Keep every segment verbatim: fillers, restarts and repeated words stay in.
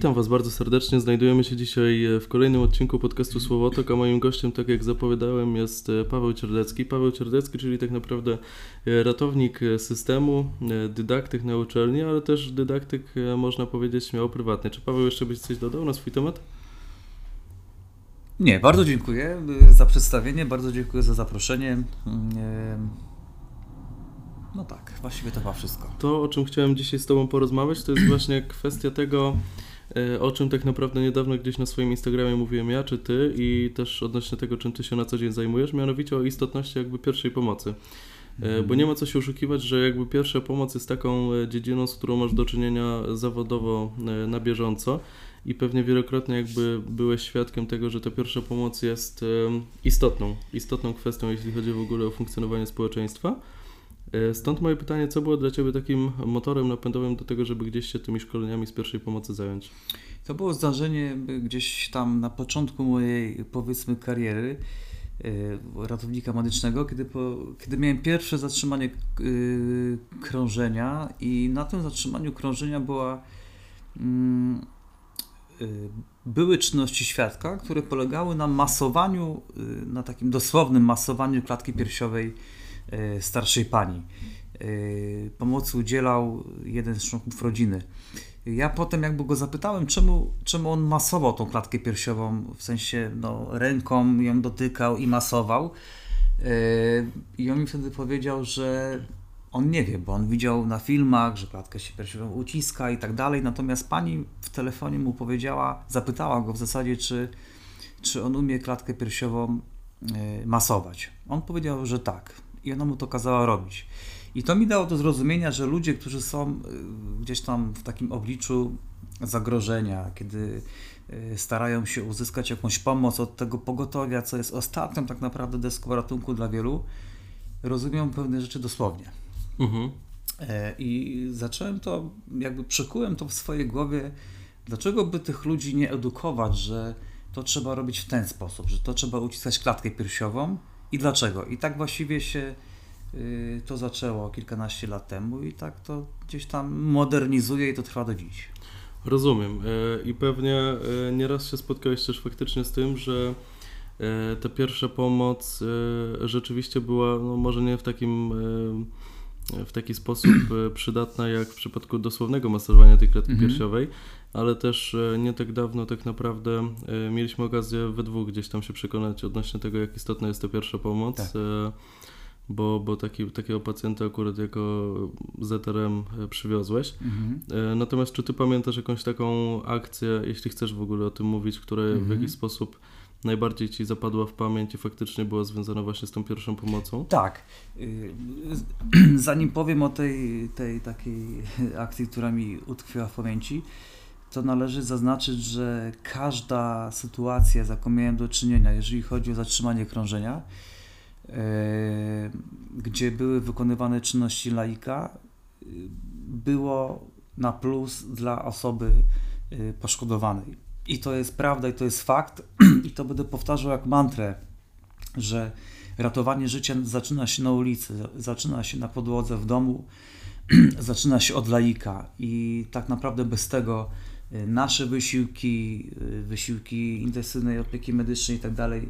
Witam Was bardzo serdecznie. Znajdujemy się dzisiaj w kolejnym odcinku podcastu Słowotok, a moim gościem, tak jak zapowiadałem, jest Paweł Cierdecki. Paweł Cierdecki, czyli tak naprawdę ratownik systemu, dydaktyk na uczelni, ale też dydaktyk, można powiedzieć, śmiało prywatny. Czy Paweł jeszcze byś coś dodał na swój temat? Nie, bardzo dziękuję za przedstawienie, bardzo dziękuję za zaproszenie. No tak, właściwie to chyba wszystko. To, o czym chciałem dzisiaj z Tobą porozmawiać, to jest właśnie kwestia tego, o czym tak naprawdę niedawno gdzieś na swoim Instagramie mówiłem ja czy Ty i też odnośnie tego, czym Ty się na co dzień zajmujesz, mianowicie o istotności jakby pierwszej pomocy. Mhm. Bo nie ma co się oszukiwać, że jakby pierwsza pomoc jest taką dziedziną, z którą masz do czynienia zawodowo na bieżąco i pewnie wielokrotnie jakby byłeś świadkiem tego, że ta pierwsza pomoc jest istotną, istotną kwestią, jeśli chodzi w ogóle o funkcjonowanie społeczeństwa. Stąd moje pytanie, co było dla Ciebie takim motorem napędowym do tego, żeby gdzieś się tymi szkoleniami z pierwszej pomocy zająć? To było zdarzenie gdzieś tam na początku mojej, powiedzmy, kariery ratownika medycznego, kiedy, po, kiedy miałem pierwsze zatrzymanie yy, krążenia i na tym zatrzymaniu krążenia była, yy, były czynności świadka, które polegały na masowaniu, yy, na takim dosłownym masowaniu klatki piersiowej starszej pani. Pomocy udzielał jeden z członków rodziny. Ja potem jakby go zapytałem, czemu, czemu on masował tą klatkę piersiową, w sensie no, ręką ją dotykał i masował. I on mi wtedy powiedział, że on nie wie, bo on widział na filmach, że klatkę się piersiową uciska i tak dalej, natomiast pani w telefonie mu powiedziała, zapytała go w zasadzie, czy, czy on umie klatkę piersiową masować. On powiedział, że tak. I ona mu to kazała robić. I to mi dało do zrozumienia, że ludzie, którzy są gdzieś tam w takim obliczu zagrożenia, kiedy starają się uzyskać jakąś pomoc od tego pogotowia, co jest ostatnią tak naprawdę deską ratunku dla wielu, rozumią pewne rzeczy dosłownie. Mhm. I zacząłem to, jakby przykułem to w swojej głowie, dlaczego by tych ludzi nie edukować, że to trzeba robić w ten sposób, że to trzeba uciskać klatkę piersiową. I dlaczego? I tak właściwie się y, to zaczęło kilkanaście lat temu i tak to gdzieś tam modernizuje i to trwa do dziś. Rozumiem. I pewnie nieraz się spotkałeś też faktycznie z tym, że ta pierwsza pomoc rzeczywiście była, no może nie w takim w taki sposób przydatna jak w przypadku dosłownego masowania tej klatki mhm. piersiowej, ale też nie tak dawno tak naprawdę mieliśmy okazję we dwóch gdzieś tam się przekonać odnośnie tego, jak istotna jest ta pierwsza pomoc, tak. bo, bo taki, takiego pacjenta akurat jako Z R M przywiozłeś. Mhm. Natomiast czy Ty pamiętasz jakąś taką akcję, jeśli chcesz w ogóle o tym mówić, która mhm. w jakiś sposób najbardziej Ci zapadła w pamięć i faktycznie była związana właśnie z tą pierwszą pomocą? Tak. Zanim powiem o tej, tej takiej akcji, która mi utkwiła w pamięci, to należy zaznaczyć, że każda sytuacja, z jaką miałem do czynienia, jeżeli chodzi o zatrzymanie krążenia, gdzie były wykonywane czynności laika, było na plus dla osoby poszkodowanej. I to jest prawda i to jest fakt i to będę powtarzał jak mantrę, że ratowanie życia zaczyna się na ulicy, zaczyna się na podłodze w domu, zaczyna się od laika i tak naprawdę bez tego nasze wysiłki, wysiłki intensywnej opieki medycznej i tak dalej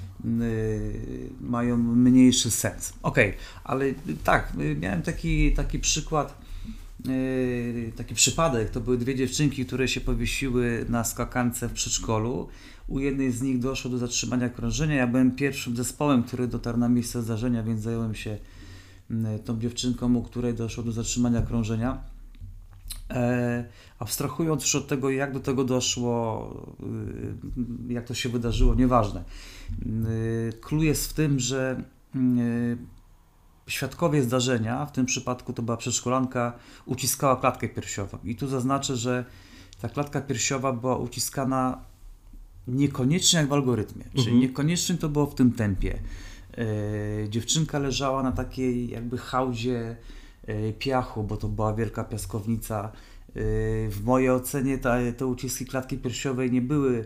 mają mniejszy sens. Okej, okay, ale tak, miałem taki, taki przykład, taki przypadek, to były dwie dziewczynki, które się powiesiły na skakance w przedszkolu. U jednej z nich doszło do zatrzymania krążenia. Ja byłem pierwszym zespołem, który dotarł na miejsce zdarzenia, więc zająłem się tą dziewczynką, u której doszło do zatrzymania krążenia. E, abstrahując już od tego, jak do tego doszło, jak to się wydarzyło, nieważne. Clue jest w tym, że świadkowie zdarzenia, w tym przypadku to była przedszkolanka, uciskała klatkę piersiową. I tu zaznaczę, że ta klatka piersiowa była uciskana niekoniecznie jak w algorytmie, mhm. czyli niekoniecznie to było w tym tempie. E, dziewczynka leżała na takiej jakby hałdzie e, piachu, bo to była wielka piaskownica. E, w mojej ocenie ta, te uciski klatki piersiowej nie były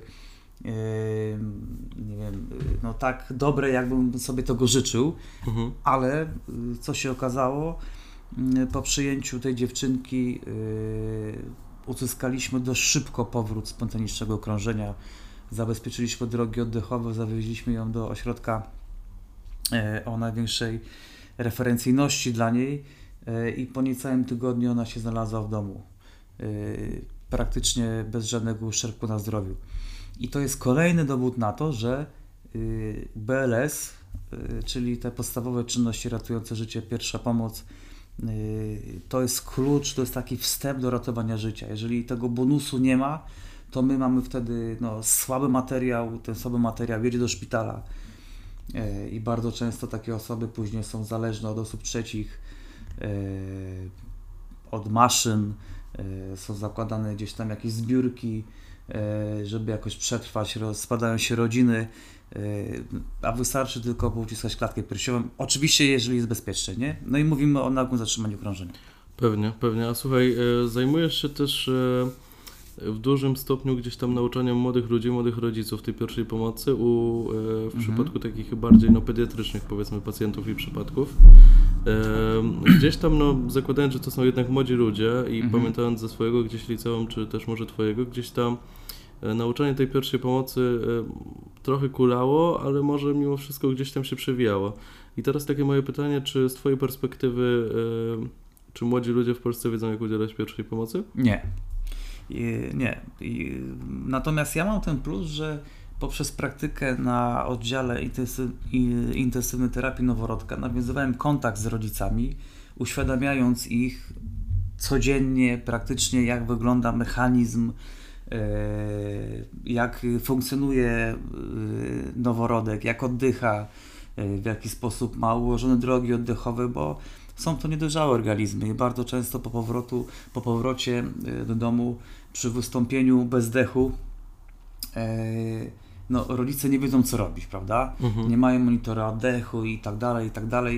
nie wiem, no tak dobre, jakbym sobie tego życzył, mhm. ale co się okazało, po przyjęciu tej dziewczynki uzyskaliśmy dość szybko powrót spontanicznego krążenia, zabezpieczyliśmy drogi oddechowe, zawieźliśmy ją do ośrodka o największej referencyjności dla niej i po niecałym tygodniu ona się znalazła w domu, praktycznie bez żadnego uszczerbku na zdrowiu. I to jest kolejny dowód na to, że B L S, czyli te podstawowe czynności ratujące życie, pierwsza pomoc, to jest klucz, to jest taki wstęp do ratowania życia. Jeżeli tego bonusu nie ma, to my mamy wtedy no, słaby materiał, ten słaby materiał jedzie do szpitala i bardzo często takie osoby później są zależne od osób trzecich, od maszyn, są zakładane gdzieś tam jakieś zbiórki, żeby jakoś przetrwać, rozpadają się rodziny, a wystarczy tylko uciskać klatkę piersiową. Oczywiście, jeżeli jest bezpiecznie, nie? No i mówimy o nagłym zatrzymaniu krążenia. Pewnie, pewnie. A słuchaj, zajmujesz się też w dużym stopniu gdzieś tam nauczaniem młodych ludzi, młodych rodziców tej pierwszej pomocy u, w mhm. przypadku takich bardziej no, pediatrycznych, powiedzmy, pacjentów i przypadków. Gdzieś tam, no, zakładając, że to są jednak młodzi ludzie i mhm. pamiętając ze swojego gdzieś liceum, czy też może twojego, gdzieś tam nauczanie tej pierwszej pomocy trochę kulało, ale może mimo wszystko gdzieś tam się przewijało. I teraz takie moje pytanie, czy z twojej perspektywy, czy młodzi ludzie w Polsce wiedzą, jak udzielać pierwszej pomocy? Nie. Nie. Natomiast ja mam ten plus, że poprzez praktykę na oddziale intensyw, intensywnej terapii noworodka nawiązywałem kontakt z rodzicami, uświadamiając ich codziennie praktycznie, jak wygląda mechanizm, jak funkcjonuje noworodek, jak oddycha, w jaki sposób ma ułożone drogi oddechowe, bo są to niedojrzałe organizmy i bardzo często po, powrotu, po powrocie do domu, przy wystąpieniu bezdechu, no, rodzice nie wiedzą, co robić, prawda? Mhm. Nie mają monitora oddechu i tak dalej, i tak dalej.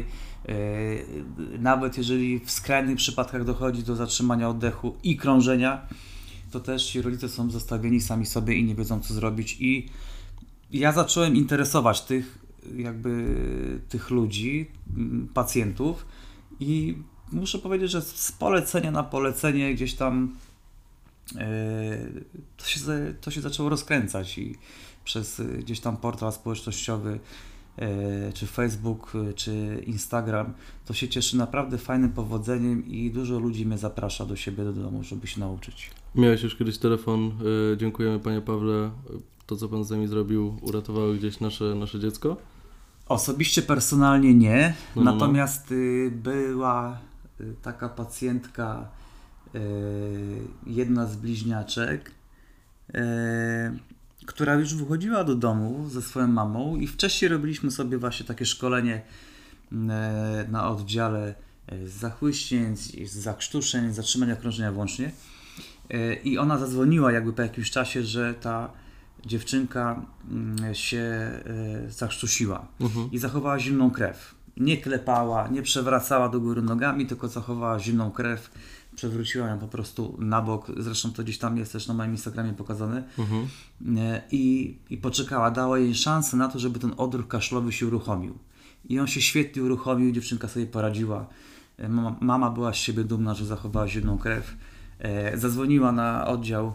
Nawet jeżeli w skrajnych przypadkach dochodzi do zatrzymania oddechu i krążenia, to też ci rodzice są zostawieni sami sobie i nie wiedzą, co zrobić. I ja zacząłem interesować tych, jakby tych ludzi, pacjentów i muszę powiedzieć, że z polecenia na polecenie gdzieś tam yy, to, się, to się zaczęło rozkręcać i przez gdzieś tam portal społecznościowy yy, czy Facebook, yy, czy Instagram, to się cieszy naprawdę fajnym powodzeniem i dużo ludzi mnie zaprasza do siebie do domu, żeby się nauczyć. Miałeś już kiedyś telefon, yy, dziękujemy panie Pawle, to co pan z nami zrobił uratowało gdzieś nasze, nasze dziecko? Osobiście, personalnie nie, no, no, natomiast y, była y, taka pacjentka, y, jedna z bliźniaczek, y, która już wychodziła do domu ze swoją mamą i wcześniej robiliśmy sobie właśnie takie szkolenie y, na oddziale z zachłyśnięć, z zakrztuszeń, zatrzymania krążenia włącznie y, i ona zadzwoniła jakby po jakimś czasie, że ta dziewczynka się zakrztusiła mhm. i zachowała zimną krew. Nie klepała, nie przewracała do góry nogami, tylko zachowała zimną krew, przewróciła ją po prostu na bok. Zresztą to gdzieś tam jest też na moim Instagramie pokazane. Mhm. I, i poczekała, dała jej szansę na to, żeby ten odruch kaszlowy się uruchomił. I on się świetnie uruchomił, dziewczynka sobie poradziła. Mama, mama była z siebie dumna, że zachowała zimną krew. Zadzwoniła na oddział,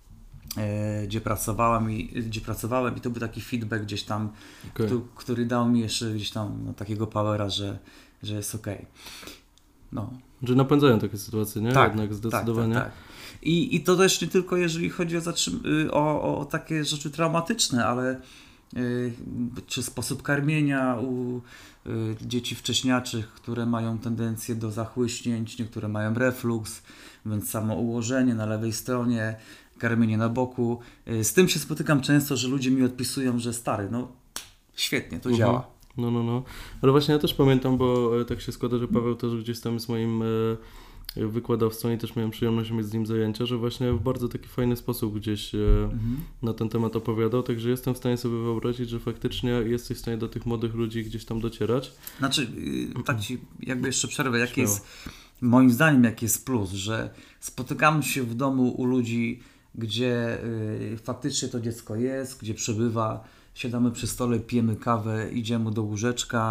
gdzie pracowałem i, gdzie pracowałem i to był taki feedback gdzieś tam, okay. który, który dał mi jeszcze gdzieś tam no, takiego powera, że, że jest okej. Okay. No. Że napędzają takie sytuacje, nie? Tak, Jednak zdecydowanie. Tak, tak, tak. I, I to też nie tylko jeżeli chodzi o, zatrzym- o, o takie rzeczy traumatyczne, ale y, czy sposób karmienia u y, dzieci wcześniaczych, które mają tendencję do zachłyśnięć, niektóre mają refluks, więc samo ułożenie na lewej stronie, karmienie na boku. Z tym się spotykam często, że ludzie mi odpisują, że stary, no świetnie, to mhm. działa. No, no, no. Ale właśnie ja też pamiętam, bo tak się składa, że Paweł też gdzieś tam jest moim wykładowcą i też miałem przyjemność mieć z nim zajęcia, że właśnie w bardzo taki fajny sposób gdzieś mhm. na ten temat opowiadał, także jestem w stanie sobie wyobrazić, że faktycznie jesteś w stanie do tych młodych ludzi gdzieś tam docierać. Znaczy, tak ci jakby jeszcze przerwę, jaki jest, moim zdaniem, jaki jest plus, że spotykamy się w domu u ludzi, gdzie y, faktycznie to dziecko jest, gdzie przebywa, siadamy przy stole, pijemy kawę, idziemy do łóżeczka,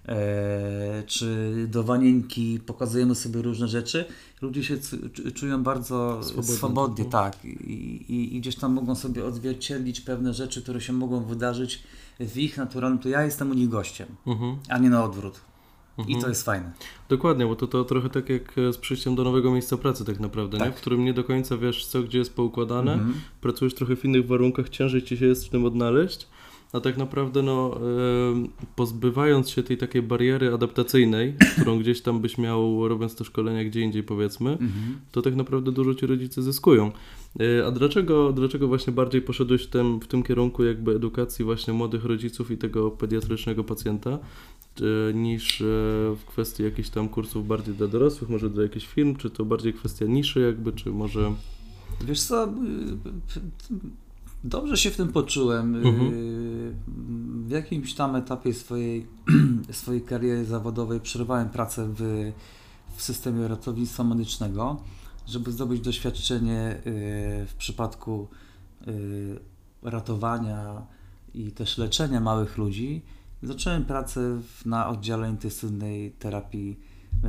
e, czy do wanienki, pokazujemy sobie różne rzeczy. Ludzie się c- czują bardzo swobodnie, swobodnie tak. I, i, I gdzieś tam mogą sobie odzwierciedlić pewne rzeczy, które się mogą wydarzyć w ich naturalnym, to ja jestem u nich gościem, mhm. a nie na odwrót. Mhm. I to jest fajne. Dokładnie, bo to, to trochę tak jak z przyjściem do nowego miejsca pracy tak naprawdę, tak. Nie? W którym nie do końca wiesz co, gdzie jest poukładane, mhm. pracujesz trochę w innych warunkach, ciężej ci się jest w tym odnaleźć, a tak naprawdę no, yy, pozbywając się tej takiej bariery adaptacyjnej, którą gdzieś tam byś miał robiąc te szkolenia gdzie indziej powiedzmy, mhm. to tak naprawdę dużo ci rodzice zyskują. Yy, a dlaczego, dlaczego właśnie bardziej poszedłeś w tym, w tym kierunku jakby edukacji właśnie młodych rodziców i tego pediatrycznego pacjenta, niż w kwestii jakichś tam kursów bardziej dla dorosłych, może dla jakichś firm, czy to bardziej kwestia niszy jakby, czy może... Wiesz co, dobrze się w tym poczułem. Mhm. W jakimś tam etapie swojej, swojej kariery zawodowej przerwałem pracę w, w systemie ratownictwa medycznego, żeby zdobyć doświadczenie w przypadku ratowania i też leczenia małych ludzi. Zacząłem pracę w, na oddziale intensywnej terapii yy,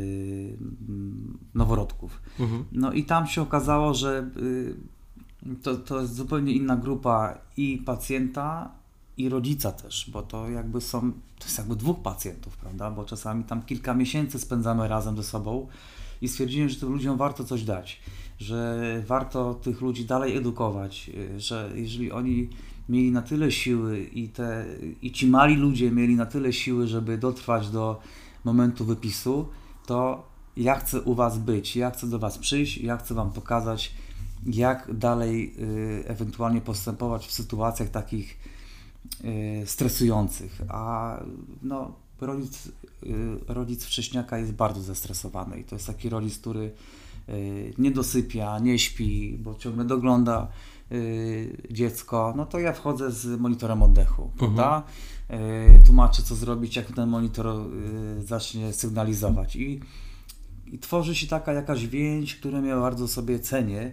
noworodków. Mhm. No i tam się okazało, że yy, to, to jest zupełnie inna grupa i pacjenta, i rodzica też, bo to jakby są, to jest jakby dwóch pacjentów, prawda, bo czasami tam kilka miesięcy spędzamy razem ze sobą i stwierdziłem, że tym ludziom warto coś dać, że warto tych ludzi dalej edukować, że jeżeli oni mieli na tyle siły i, te, i ci mali ludzie mieli na tyle siły, żeby dotrwać do momentu wypisu, to ja chcę u Was być, ja chcę do Was przyjść, ja chcę Wam pokazać, jak dalej y, ewentualnie postępować w sytuacjach takich y, stresujących. A no, rodzic, y, rodzic wcześniaka jest bardzo zestresowany i to jest taki rodzic, który y, nie dosypia, nie śpi, bo ciągle dogląda dziecko, no to ja wchodzę z monitorem oddechu, mhm. prawda? Tłumaczę, co zrobić, jak ten monitor zacznie sygnalizować i, i tworzy się taka jakaś więź, którą ja bardzo sobie cenię.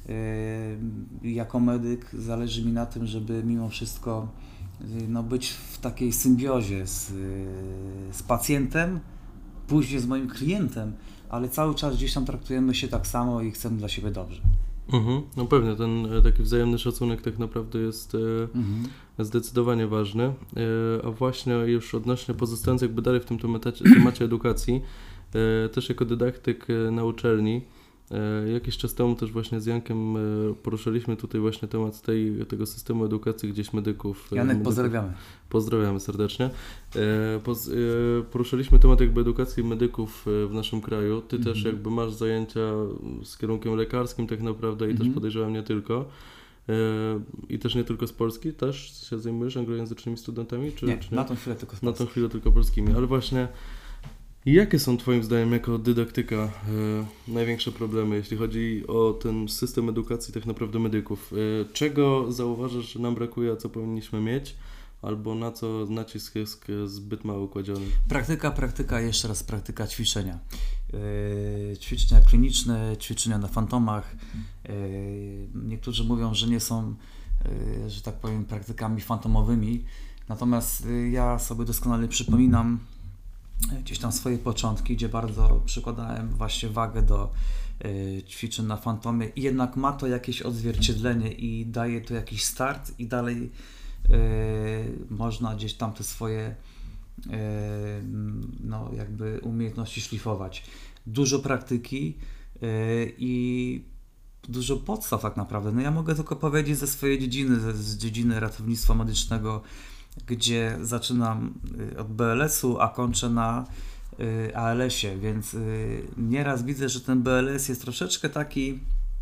Jako medyk zależy mi na tym, żeby mimo wszystko no, być w takiej symbiozie z, z pacjentem, później z moim klientem, ale cały czas gdzieś tam traktujemy się tak samo i chcemy dla siebie dobrze. Mhm, no pewnie, ten taki wzajemny szacunek tak naprawdę jest mhm. zdecydowanie ważny, a właśnie już odnośnie pozostając jakby dalej w tym temacie, temacie edukacji, też jako dydaktyk na uczelni, jakiś czas temu też właśnie z Jankiem poruszaliśmy tutaj właśnie temat tej, tego systemu edukacji gdzieś medyków. Janek, medyków. pozdrawiamy. Pozdrawiamy serdecznie. Poz, poruszyliśmy temat jakby edukacji medyków w naszym kraju. Ty mm-hmm. też jakby masz zajęcia z kierunkiem lekarskim tak naprawdę i mm-hmm. też podejrzewam nie tylko. I też nie tylko z Polski, też się zajmujesz anglojęzycznymi studentami? Czy, nie, czy nie? na tą chwilę tylko z Na tą chwilę tylko polskimi, ale właśnie jakie są Twoim zdaniem jako dydaktyka e, największe problemy, jeśli chodzi o ten system edukacji tak naprawdę medyków? E, czego zauważasz, że nam brakuje, a co powinniśmy mieć? Albo na co nacisk jest zbyt mało kładziony? Praktyka, praktyka, jeszcze raz praktyka, ćwiczenia. Yy, ćwiczenia kliniczne, ćwiczenia na fantomach. Yy, niektórzy mówią, że nie są, yy, że tak powiem, praktykami fantomowymi. Natomiast yy, ja sobie doskonale przypominam gdzieś tam swoje początki, gdzie bardzo przykładałem właśnie wagę do y, ćwiczeń na fantomie i jednak ma to jakieś odzwierciedlenie i daje to jakiś start i dalej y, można gdzieś tam te swoje y, no jakby umiejętności szlifować. Dużo praktyki y, i dużo podstaw tak naprawdę. No ja mogę tylko powiedzieć ze swojej dziedziny, z, z dziedziny ratownictwa medycznego, gdzie zaczynam od B L S-u, a kończę na A L S-ie, więc nieraz widzę, że ten B L S jest troszeczkę taki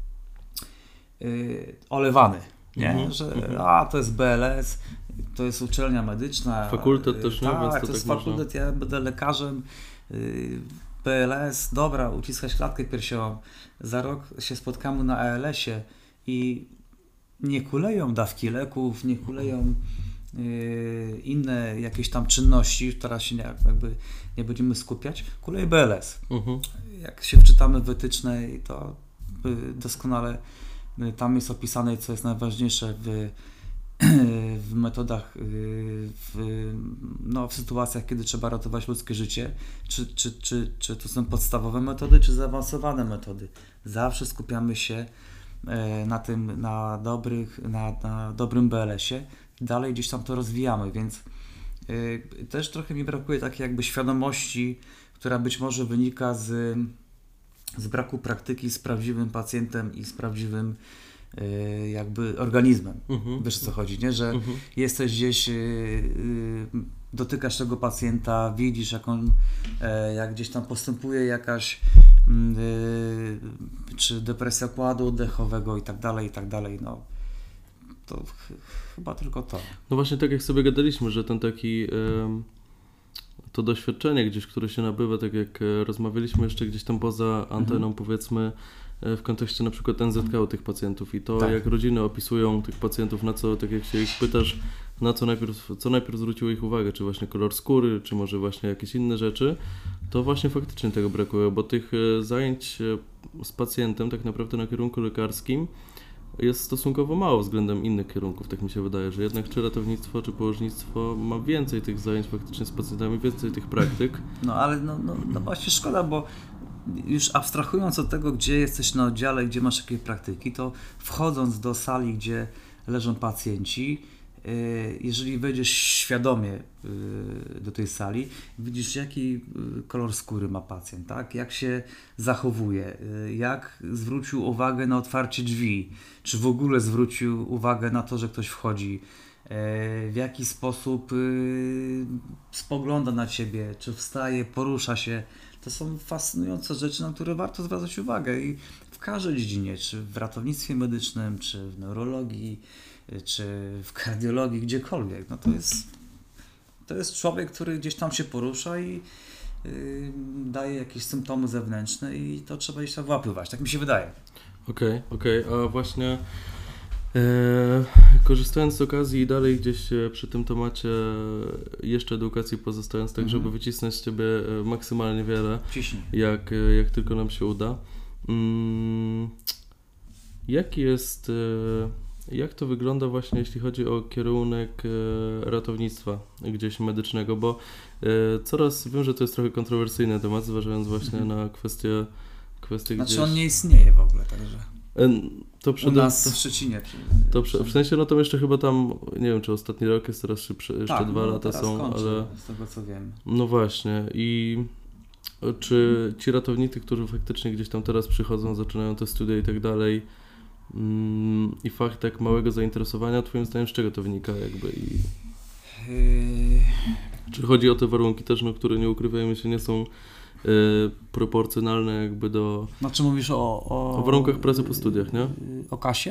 olewany, nie? Mm-hmm. Że a, to jest B L S, to jest uczelnia medyczna. Fakultet też, nie? Tak, Więc to, to to jest tak fakultet, można... ja będę lekarzem. B L S, dobra, uciskać klatkę piersiową. Za rok się spotkamy na A L S-ie i nie kuleją dawki leków, nie kuleją inne jakieś tam czynności, teraz się nie, jakby nie będziemy skupiać, kuleje B L S. Uh-huh. Jak się wczytamy w wytyczne, to doskonale tam jest opisane, co jest najważniejsze w w metodach, w, no, w sytuacjach, kiedy trzeba ratować ludzkie życie, czy, czy, czy, czy to są podstawowe metody, czy zaawansowane metody. Zawsze skupiamy się na tym, na, dobrych, na, na dobrym B L S-ie, dalej gdzieś tam to rozwijamy, więc yy, też trochę mi brakuje takiej jakby świadomości, która być może wynika z, z braku praktyki z prawdziwym pacjentem i z prawdziwym yy, jakby organizmem. Mhm. Wiesz, o co chodzi, nie? Że mhm. jesteś gdzieś, yy, yy, dotykasz tego pacjenta, widzisz jak on, yy, jak gdzieś tam postępuje jakaś yy, czy depresja układu oddechowego i tak dalej, i tak dalej, no. To ch chyba tylko to. No właśnie tak jak sobie gadaliśmy, że ten taki yy, to doświadczenie gdzieś, które się nabywa, tak jak rozmawialiśmy jeszcze gdzieś tam poza anteną, mhm. powiedzmy w kontekście na przykład N Z K u tych pacjentów i to tak. jak rodziny opisują tych pacjentów, na co, tak jak się ich pytasz, na co najpierw, co najpierw zwróciło ich uwagę, czy właśnie kolor skóry, czy może właśnie jakieś inne rzeczy, to właśnie faktycznie tego brakuje, bo tych zajęć z pacjentem tak naprawdę na kierunku lekarskim jest stosunkowo mało względem innych kierunków, tak mi się wydaje, że jednak czy ratownictwo, czy położnictwo ma więcej tych zajęć faktycznie z pacjentami, więcej tych praktyk. No ale no, no, no właśnie szkoda, bo już abstrahując od tego, gdzie jesteś na oddziale, gdzie masz jakieś praktyki, to wchodząc do sali, gdzie leżą pacjenci, jeżeli wejdziesz świadomie do tej sali, widzisz jaki kolor skóry ma pacjent, tak? Jak się zachowuje, jak zwrócił uwagę na otwarcie drzwi, czy w ogóle zwrócił uwagę na to, że ktoś wchodzi, w jaki sposób spogląda na ciebie, czy wstaje, porusza się. To są fascynujące rzeczy, na które warto zwracać uwagę i w każdej dziedzinie, czy w ratownictwie medycznym, czy w neurologii, czy w kardiologii, gdziekolwiek. No to jest, to jest człowiek, który gdzieś tam się porusza i yy, daje jakieś symptomy zewnętrzne i to trzeba gdzieś tam wyłapywać. Tak mi się wydaje. Okej, okay, okej, okay. A właśnie e, korzystając z okazji i dalej gdzieś przy tym temacie jeszcze edukacji pozostając, tak mm-hmm. żeby wycisnąć z Ciebie maksymalnie wiele, jak, jak tylko nam się uda. Mm, jaki jest... E, Jak to wygląda właśnie, jeśli chodzi o kierunek e, ratownictwa gdzieś medycznego, bo e, coraz, wiem, że to jest trochę kontrowersyjny temat, zważając właśnie mm. na kwestie, kwestie znaczy gdzieś... on nie istnieje w ogóle, także... E, to przede... U nas w Szczecinie. To prze... W sensie, no to jeszcze chyba tam, nie wiem, czy ostatni rok jest teraz, czy jeszcze tak, dwa no, lata są, kończy, ale... z tego co wiem. No właśnie i czy ci ratownicy, którzy faktycznie gdzieś tam teraz przychodzą, zaczynają te studia i tak dalej, i fakt tak małego zainteresowania, twoim zdaniem z czego to wynika jakby i yy... czy chodzi o te warunki też, no, które nie ukrywajmy się, nie są yy, proporcjonalne jakby do... Znaczy mówisz o... O, o warunkach pracy po studiach, nie? O kasie?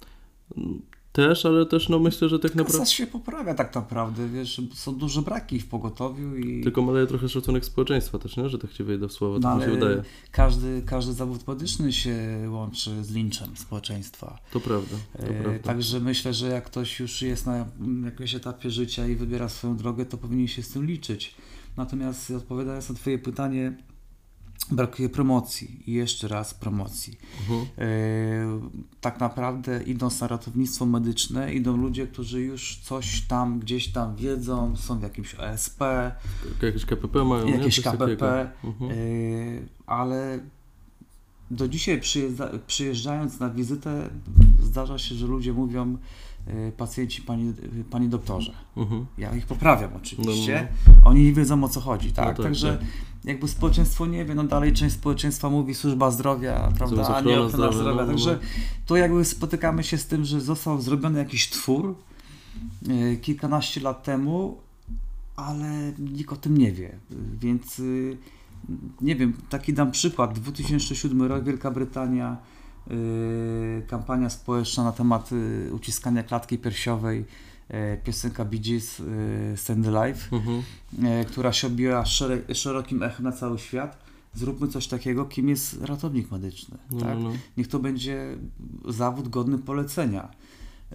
Też, ale też no myślę, że tak naprawdę... Kasa się poprawia tak naprawdę, wiesz, są duże braki w pogotowiu i... Tylko maleje trochę szacunek społeczeństwa też, nie? Że tak ci wejdę w słowo, to no, mi się wydaje. Każdy, każdy zawód medyczny się łączy z linczem społeczeństwa. To prawda, to e, prawda. Także myślę, że jak ktoś już jest na jakimś etapie życia i wybiera swoją drogę, to powinien się z tym liczyć. Natomiast odpowiadając na twoje pytanie, brakuje promocji i jeszcze raz promocji. Uh-huh. E, tak naprawdę idąc na ratownictwo medyczne, idą ludzie, którzy już coś tam, gdzieś tam wiedzą, są w jakimś O S P. Jakieś K P P mają, Jakieś nie? K P P, uh-huh. e, ale do dzisiaj przyjeżdża, przyjeżdżając na wizytę zdarza się, że ludzie mówią pacjenci, pani, pani doktorze. Uh-huh. Ja ich poprawiam oczywiście. No, no. Oni nie wiedzą, o co chodzi, tak? No tak Także tak. jakby społeczeństwo nie wie, no dalej część społeczeństwa mówi służba zdrowia, prawda, a nie ochrona zdrowia. zdrowia. No, Także to jakby spotykamy się z tym, że został zrobiony jakiś twór e, kilkanaście lat temu, ale nikt o tym nie wie, więc e, nie wiem, taki dam przykład. dwa tysiące siódmy rok, Wielka Brytania, Yy, kampania społeczna na temat yy, uciskania klatki piersiowej, yy, piosenka Bee Gees, yy, Stand Alive, mhm. yy, która się objęła szereg, szerokim echem na cały świat. Zróbmy coś takiego, kim jest ratownik medyczny. No, tak? no. Niech to będzie zawód godny polecenia. Yy,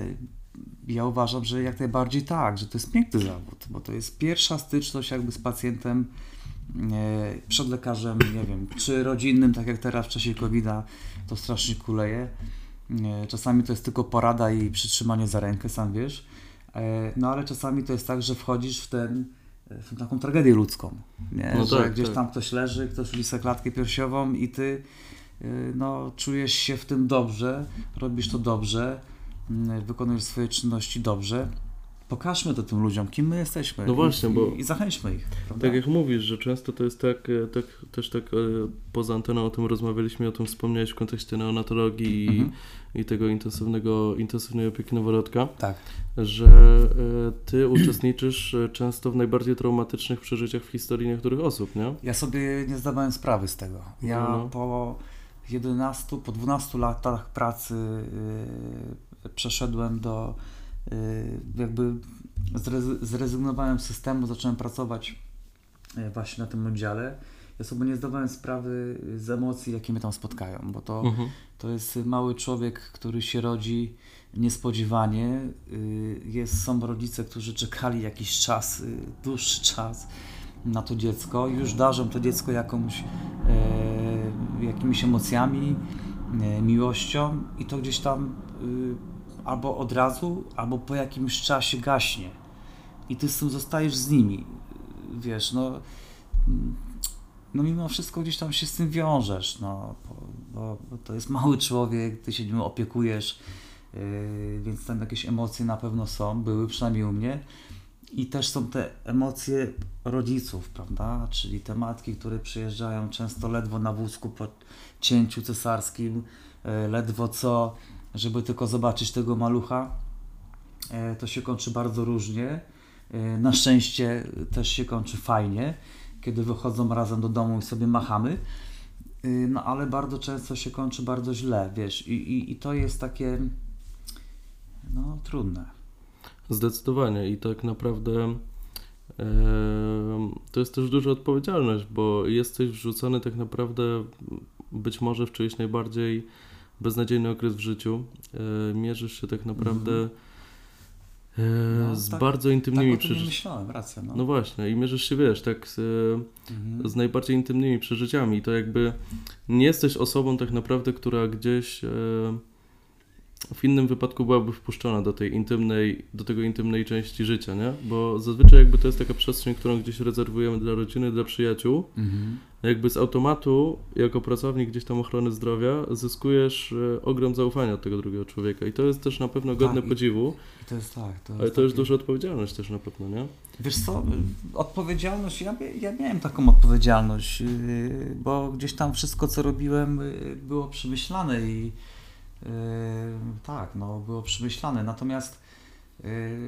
ja uważam, że jak najbardziej tak, że to jest piękny zawód, bo to jest pierwsza styczność jakby z pacjentem, przed lekarzem, nie wiem, czy rodzinnym, tak jak teraz w czasie kowida to strasznie kuleje. Czasami to jest tylko porada i przytrzymanie za rękę, sam wiesz. No ale czasami to jest tak, że wchodzisz w, ten, w tą taką tragedię ludzką, nie? No że tak, gdzieś tak. tam ktoś leży, ktoś lisa klatkę piersiową i ty no, czujesz się w tym dobrze, robisz to dobrze, wykonujesz swoje czynności dobrze. Pokażmy to tym ludziom, kim my jesteśmy. No właśnie, i, bo i zachęćmy ich. Prawda? tak jak mówisz, że często to jest tak, tak też tak poza anteną o tym rozmawialiśmy, o tym wspomniałeś w kontekście neonatologii mhm. i, i tego intensywnego, intensywnej opieki noworodka, tak. że ty uczestniczysz często w najbardziej traumatycznych przeżyciach w historii niektórych osób, nie? Ja sobie nie zdawałem sprawy z tego. Ja no. po jedenastu, po dwunastu latach pracy yy, przeszedłem do jakby zrezygnowałem z systemu, zacząłem pracować właśnie na tym oddziale. Ja sobie nie zdawałem sprawy z emocji, jakie mnie tam spotkają, bo to, mhm. to jest mały człowiek, który się rodzi niespodziewanie. Jest, są rodzice, którzy czekali jakiś czas, dłuższy czas na to dziecko. Już darzą to dziecko jakąś, jakimiś emocjami, miłością i to gdzieś tam albo od razu, albo po jakimś czasie gaśnie. I ty z tym zostajesz z nimi. Wiesz, no, no mimo wszystko gdzieś tam się z tym wiążesz, no, bo, bo to jest mały człowiek, ty się nim opiekujesz, yy, więc tam jakieś emocje na pewno są, były przynajmniej u mnie. I też są te emocje rodziców, prawda? Czyli te matki, które przyjeżdżają często ledwo na wózku po cięciu cesarskim, yy, ledwo co, żeby tylko zobaczyć tego malucha. To się kończy bardzo różnie. Na szczęście też się kończy fajnie, kiedy wychodzą razem do domu i sobie machamy. No ale bardzo często się kończy bardzo źle, wiesz. I, i, i to jest takie no trudne. Zdecydowanie i tak naprawdę e, to jest też duża odpowiedzialność, bo jesteś wrzucony tak naprawdę być może w czyjś najbardziej beznadziejny okres w życiu. E, mierzysz się tak naprawdę e, no, z tak, bardzo intymnymi tak przeżyciami. myślałem, racja. No. no właśnie, i mierzysz się, wiesz, tak z, mhm. z najbardziej intymnymi przeżyciami. To jakby nie jesteś osobą tak naprawdę, która gdzieś e, w innym wypadku byłaby wpuszczona do tej intymnej, do tego intymnej części życia, nie? Bo zazwyczaj jakby to jest taka przestrzeń, którą gdzieś rezerwujemy dla rodziny, dla przyjaciół. Mhm. Jakby z automatu, jako pracownik gdzieś tam ochrony zdrowia, zyskujesz e, ogrom zaufania od tego drugiego człowieka i to jest też na pewno godne tak, podziwu. I to jest tak. To jest ale to jest takie... duża odpowiedzialność też na pewno, nie? Wiesz co, odpowiedzialność, ja, ja miałem taką odpowiedzialność, yy, bo gdzieś tam wszystko, co robiłem, yy, było przemyślane i yy, tak, no było przemyślane. Natomiast yy,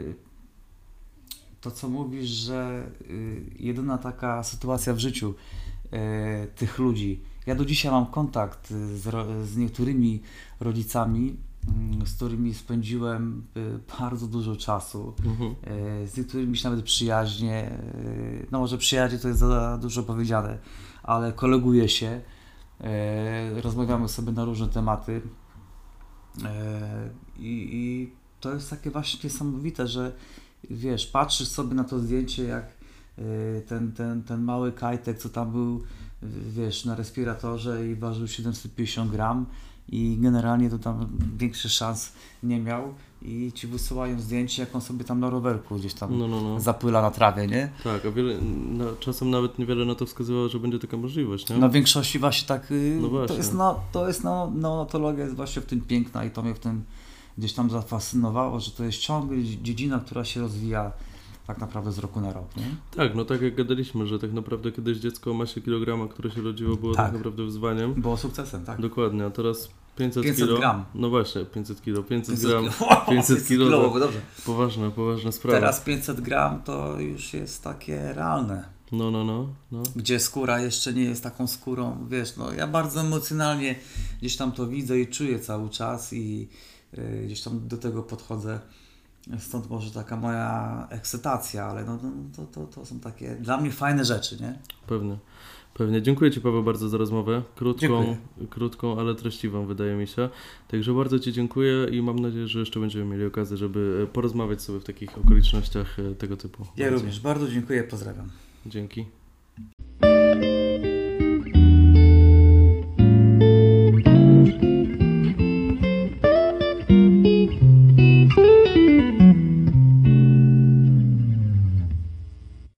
to, co mówisz, że yy, jedyna taka sytuacja w życiu E, tych ludzi. Ja do dzisiaj mam kontakt z, z niektórymi rodzicami, z którymi spędziłem e, bardzo dużo czasu, mhm. e, z niektórymi nawet przyjaźnie, e, no może przyjaźnie to jest za dużo powiedziane, ale koleguję się, e, rozmawiamy sobie na różne tematy e, i, i to jest takie właśnie niesamowite, że wiesz, patrzysz sobie na to zdjęcie, jak Ten, ten, ten mały kajtek, co tam był, wiesz, na respiratorze i ważył siedemset pięćdziesiąt gram i generalnie to tam większych szans nie miał i ci wysyłają zdjęcie, jak on sobie tam na rowerku gdzieś tam no, no, no. zapyla na trawie, nie? Tak, a wiele, no, czasem nawet niewiele na to wskazywało, że będzie taka możliwość, nie? Na większości właśnie tak, no właśnie. to jest, no, to jest no, neonatologia jest właśnie w tym piękna i to mnie w tym gdzieś tam zafascynowało, że to jest ciągle dziedzina, która się rozwija tak naprawdę z roku na rok, nie? Tak, no tak jak gadaliśmy, że tak naprawdę kiedyś dziecko o masie kilograma, które się rodziło, było tak, tak naprawdę wyzwaniem. Było sukcesem, tak. Dokładnie, a teraz pięćset, pięćset kilo. gram. No właśnie, pięćset kilo, pięćset, pięćset gram, kilo. pięćset kilo, kilo to dobrze. Poważna, poważna sprawa. Teraz pięćset gram to już jest takie realne. No, no, no, no. Gdzie skóra jeszcze nie jest taką skórą, wiesz, no ja bardzo emocjonalnie gdzieś tam to widzę i czuję cały czas i yy, gdzieś tam do tego podchodzę. Stąd może taka moja ekscytacja, ale no, no to, to, to są takie dla mnie fajne rzeczy, nie? Pewnie, pewnie. Dziękuję Ci, Paweł, bardzo za rozmowę. Krótką, krótką, ale treściwą, wydaje mi się. Także bardzo Ci dziękuję i mam nadzieję, że jeszcze będziemy mieli okazję, żeby porozmawiać sobie w takich okolicznościach tego typu. Ja również bardzo dziękuję, pozdrawiam. Dzięki.